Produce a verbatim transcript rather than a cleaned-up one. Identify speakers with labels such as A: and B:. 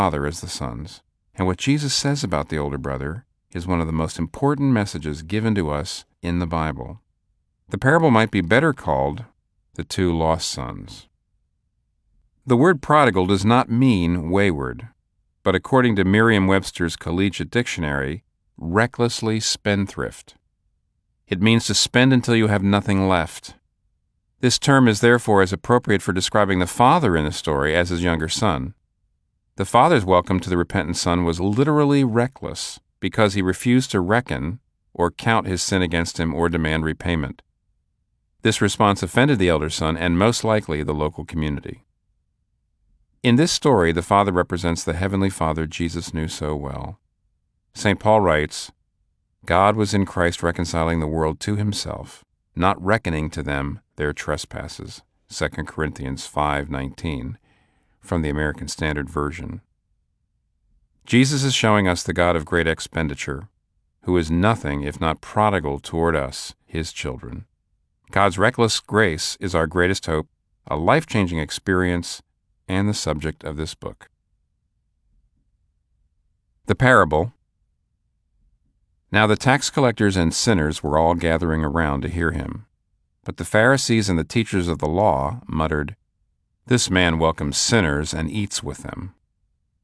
A: father as the sons. And what Jesus says about the older brother is one of the most important messages given to us in the Bible. The parable might be better called the two lost sons. The word prodigal does not mean wayward, but according to Merriam-Webster's Collegiate Dictionary, recklessly spendthrift. It means to spend until you have nothing left. This term is therefore as appropriate for describing the father in the story as his younger son. The father's welcome to the repentant son was literally reckless because he refused to reckon or count his sin against him or demand repayment. This response offended the elder son and most likely the local community. In this story, the father represents the heavenly Father Jesus knew so well. Saint Paul writes, God was in Christ reconciling the world to himself, not reckoning to them their trespasses. Second Corinthians five nineteen, from the American Standard Version. Jesus is showing us the God of great expenditure, who is nothing if not prodigal toward us, his children. God's reckless grace is our greatest hope, a life-changing experience, and the subject of this book. The parable. Now the tax collectors and sinners were all gathering around to hear him. But the Pharisees and the teachers of the law muttered, This man welcomes sinners and eats with them.